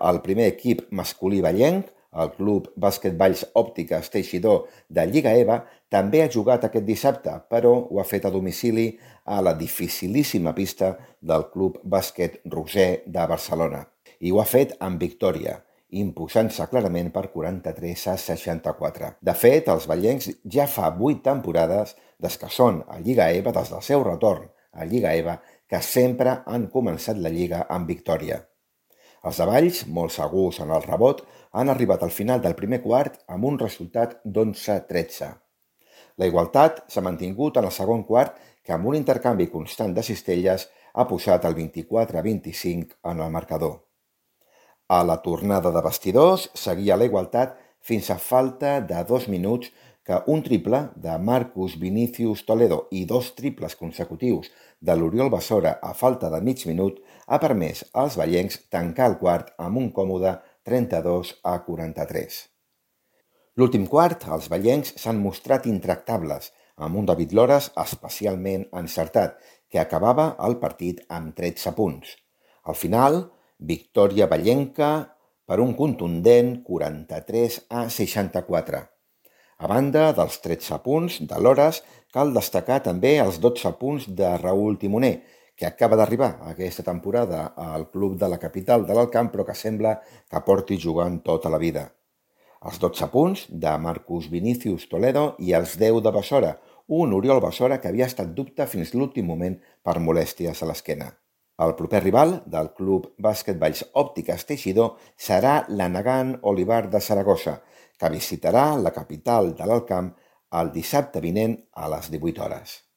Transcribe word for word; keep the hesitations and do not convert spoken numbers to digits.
el primer equip masculí vallenc, el Club Bàsquet Valls Òptiques Teixidor de Lliga EVA, també ha jugat aquest dissabte, però ho ha fet a domicili a la dificilíssima pista del Club Bàsquet Roser de Barcelona. I ho ha fet amb victòria, imposant-se clarament per quaranta-tres a seixanta-quatre. De fet, els vallencs ja fa vuit temporades, des que són a Lliga EVA, des del seu retorn a Lliga EVA, que sempre han començat la Lliga amb victòria. Els de Valls, molt segurs en el rebot, han arribat al final del primer quart amb un resultat d'onze a tretze. La igualtat s'ha mantingut en el segon quart, que amb un intercanvi constant de cistelles ha posat el vint-i-quatre a vint-i-cinc en el marcador. A la tornada de vestidors seguia la igualtat fins a falta de dos minuts que un triple de Marcus Vinicius Toledo i dos triples consecutius de l'Oriol Bessora a falta de mig minut ha permès als vallencs tancar el quart amb un còmode trenta-dos a quaranta-tres. L'últim quart, els vallencs s'han mostrat intractables, amb un David Lores especialment encertat, que acabava el partit amb tretze punts. Al final, victòria vallenca per un contundent quaranta-tres a seixanta-quatre. A banda dels tretze punts de Lores, cal destacar també els dotze punts de Raül Timoner, que acaba d'arribar aquesta temporada al club de la capital de l'Alt Camp, però que sembla que porti jugant tota la vida. Els dotze punts de Marcus Vinicius Toledo i els deu de Bessora, un Oriol Bessora que havia estat dubte fins l'últim moment per molèsties a l'esquena. El proper rival del Club Bàsquet Valls Òptiques Teixidor serà l'Anagán Olivar de Saragossa, que visitarà la capital de l'Alt Camp el dissabte vinent a les divuit hores.